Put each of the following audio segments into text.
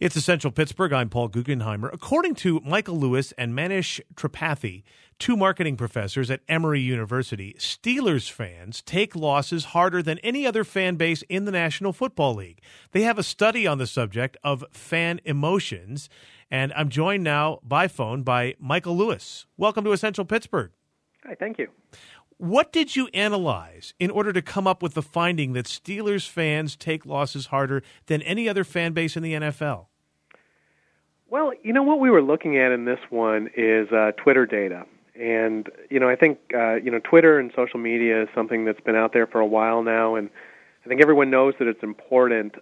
It's Essential Pittsburgh. I'm Paul Guggenheimer. According to Michael Lewis and Manish Tripathi, two marketing professors at Emory University, Steelers fans take losses harder than any other fan base in the National Football League. They have a study on the subject of fan emotions, and I'm joined now by phone by Michael Lewis. Welcome to Essential Pittsburgh. Hi, thank you. What did you analyze in order to come up with the finding that Steelers fans take losses harder than any other fan base in the NFL? Well, what we were looking at in this one is Twitter data. And, I think, Twitter and social media is something that's been out there for a while now, and I think everyone knows that it's important.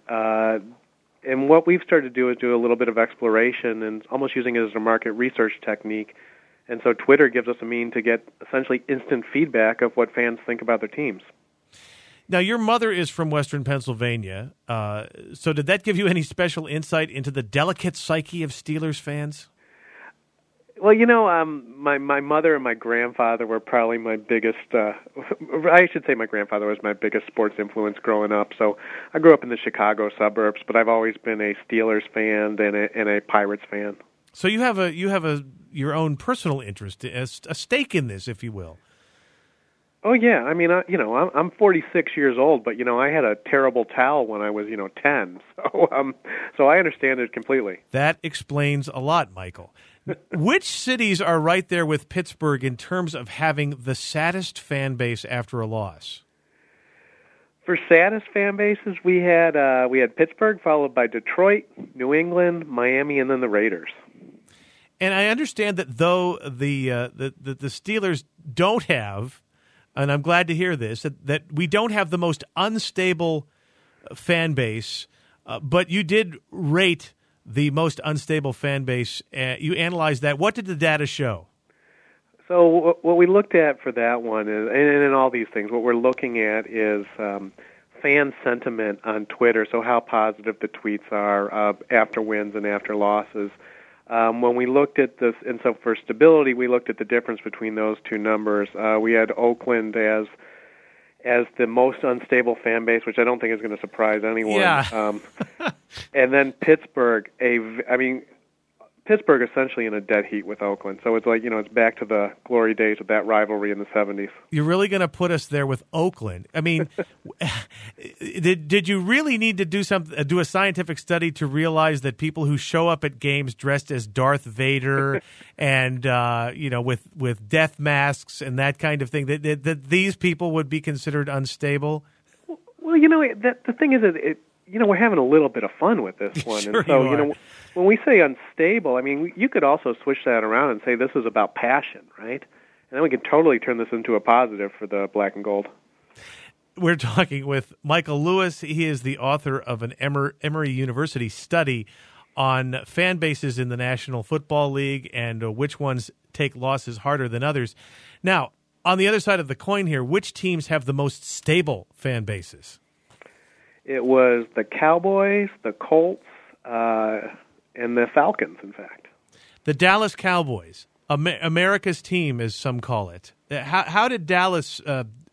And what we've started to do is do a little bit of exploration and almost using it as a market research technique. And so Twitter gives us a mean to get essentially instant feedback of what fans think about their teams. Now, your mother is from Western Pennsylvania, so did that give you any special insight into the delicate psyche of Steelers fans? Well, my mother and my grandfather were probably my biggest, I should say my grandfather was my biggest sports influence growing up. So I grew up in the Chicago suburbs, but I've always been a Steelers fan and a Pirates fan. So you have your own personal interest, a stake in this, if you will. Oh yeah, I mean, I'm 46 years old, but I had a terrible towel when I was 10, so I understand it completely. That explains a lot, Michael. Which cities are right there with Pittsburgh in terms of having the saddest fan base after a loss? For saddest fan bases, we had Pittsburgh, followed by Detroit, New England, Miami, and then the Raiders. And I understand that though the Steelers don't have, and I'm glad to hear this, that we don't have the most unstable fan base, but you did rate the most unstable fan base. You analyzed that. What did the data show? So what we looked at for that one is, and in all these things, what we're looking at is fan sentiment on Twitter, so how positive the tweets are after wins and after losses. When we looked at this, and so for stability, we looked at the difference between those two numbers. We had Oakland as the most unstable fan base, which I don't think is going to surprise anyone. Yeah. And then Pittsburgh, Pittsburgh essentially in a dead heat with Oakland. So it's like, it's back to the glory days of that rivalry in the 70s. You're really going to put us there with Oakland. I mean, did you really need to do a scientific study to realize that people who show up at games dressed as Darth Vader and, with death masks and that kind of thing, that these people would be considered unstable? Well, the thing is that we're having a little bit of fun with this one. Sure, and so, you are. When we say unstable, I mean, you could also switch that around and say this is about passion, right? And then we can totally turn this into a positive for the black and gold. We're talking with Michael Lewis. He is the author of an Emory University study on fan bases in the National Football League and which ones take losses harder than others. Now, on the other side of the coin here, which teams have the most stable fan bases? It was the Cowboys, the Colts, and the Falcons, in fact. The Dallas Cowboys, America's team, as some call it. How did Dallas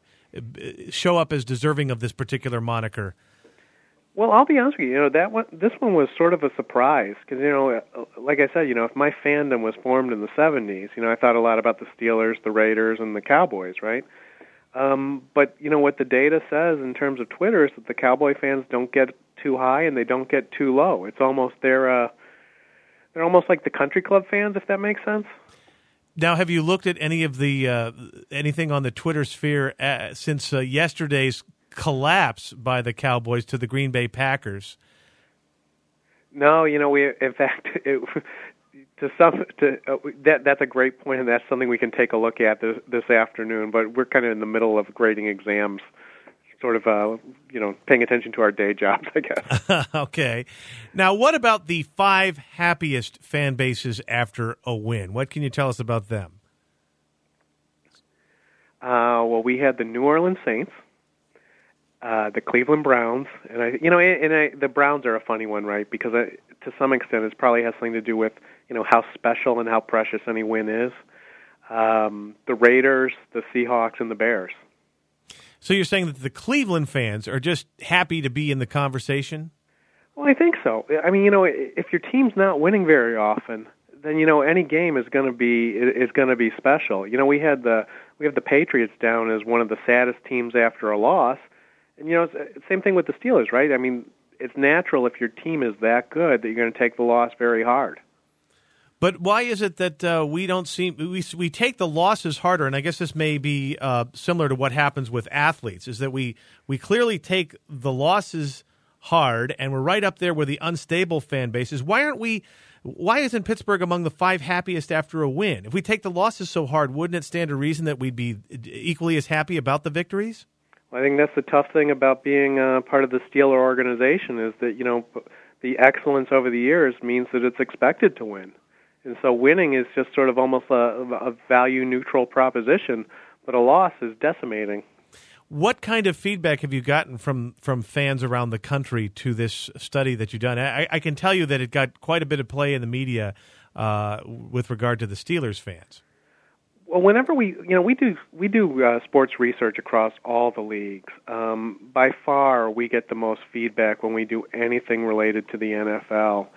show up as deserving of this particular moniker? Well, I'll be honest with you. This one was sort of a surprise because, like I said, if my fandom was formed in the 70s, I thought a lot about the Steelers, the Raiders, and the Cowboys, right? But what the data says in terms of Twitter is that the Cowboy fans don't get too high and they don't get too low. It's almost they're almost like the country club fans, if that makes sense. Now, have you looked at any of the anything on the Twitter sphere since yesterday's collapse by the Cowboys to the Green Bay Packers? No, we in fact. That's a great point, and that's something we can take a look at this afternoon. But we're kind of in the middle of grading exams, sort of, paying attention to our day jobs, I guess. Okay. Now, what about the 5 happiest fan bases after a win? What can you tell us about them? Well, we had the New Orleans Saints, the Cleveland Browns, and the Browns are a funny one, right? Because to some extent, it probably has something to do with how special and how precious any win is. The Raiders, the Seahawks, and the Bears. So you're saying that the Cleveland fans are just happy to be in the conversation? Well, I think so. I mean, if your team's not winning very often, then any game is going to be special. We have the Patriots down as one of the saddest teams after a loss, and it's the same thing with the Steelers, right? I mean, it's natural if your team is that good that you're going to take the loss very hard. But why is it that we take the losses harder? And I guess this may be similar to what happens with athletes, is that we clearly take the losses hard, and we're right up there with the unstable fan bases. Why isn't Pittsburgh among the 5 happiest after a win? If we take the losses so hard, wouldn't it stand to reason that we'd be equally as happy about the victories? Well, I think that's the tough thing about being part of the Steeler organization is that, the excellence over the years means that it's expected to win. And so winning is just sort of almost a value-neutral proposition, but a loss is decimating. What kind of feedback have you gotten from fans around the country to this study that you've done? I can tell you that it got quite a bit of play in the media with regard to the Steelers fans. Well, whenever we do sports research across all the leagues, by far we get the most feedback when we do anything related to the NFL.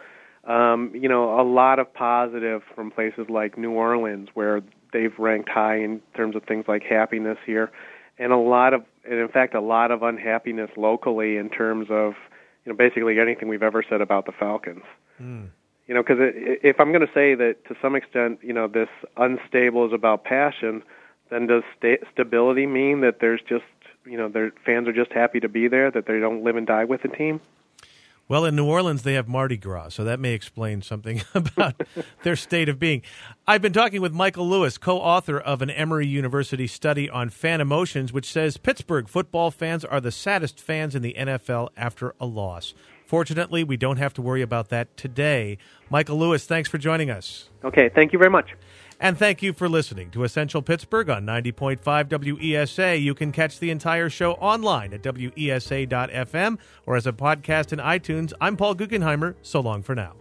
A lot of positive from places like New Orleans, where they've ranked high in terms of things like happiness here. And in fact, a lot of unhappiness locally in terms of, basically anything we've ever said about the Falcons. Because if I'm going to say that to some extent, this unstable is about passion, then does stability mean that there's just, their fans are just happy to be there, that they don't live and die with the team? Well, in New Orleans, they have Mardi Gras, so that may explain something about their state of being. I've been talking with Michael Lewis, co-author of an Emory University study on fan emotions, which says Pittsburgh football fans are the saddest fans in the NFL after a loss. Fortunately, we don't have to worry about that today. Michael Lewis, thanks for joining us. Okay, thank you very much. And thank you for listening to Essential Pittsburgh on 90.5 WESA. You can catch the entire show online at WESA.FM or as a podcast in iTunes. I'm Paul Guggenheimer. So long for now.